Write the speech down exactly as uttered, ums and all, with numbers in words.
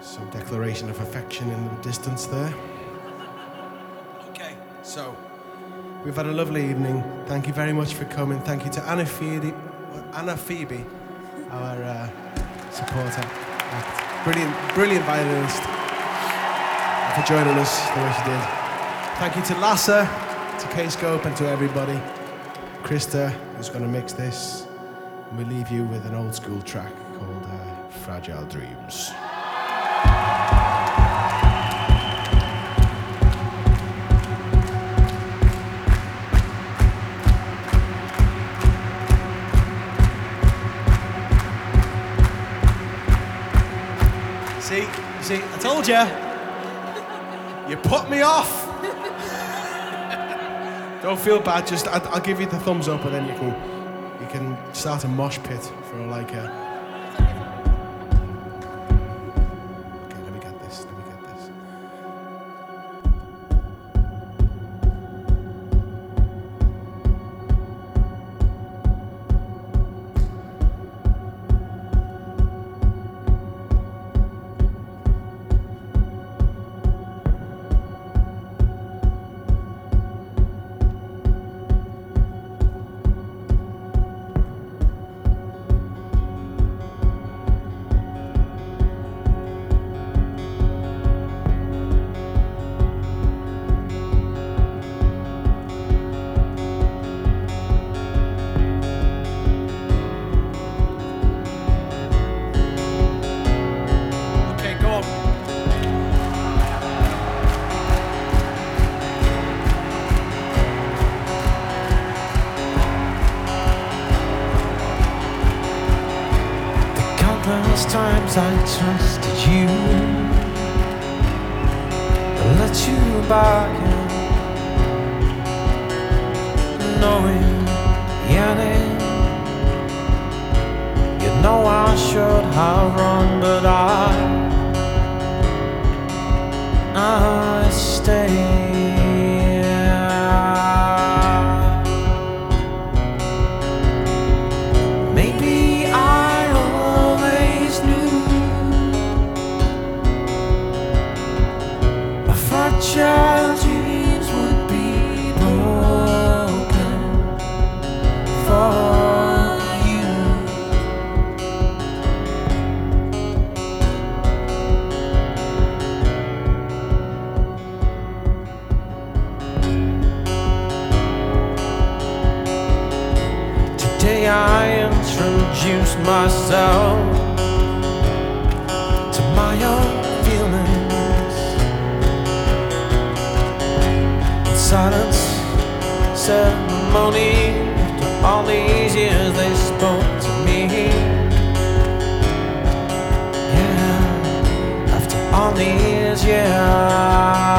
Some declaration of affection in the distance there. Okay, so we've had a lovely evening. Thank you very much for coming. Thank you to Anna Phoebe, Anna Phoebe our uh, supporter act. Brilliant, brilliant violinist, for joining us the way she did. Thank you to Lassa, to K-Scope, and to everybody. Krista, who's going to mix this. And we leave you with an old school track called uh, Fragile Dreams. See, see, I told you. You put me off. Don't feel bad. Just, I, I'll give you the thumbs up, and then you can, you can start a mosh pit for like a. Okay, let me get this. Let me get this. Countless times I trusted you, I let you bargain, knowing yearning. You know I should have run, but I, I stayed. Fragile dreams would be broken for you. Today I introduce myself to my own feelings. Silence, ceremony. After all these years they spoke to me. Yeah, after all these years.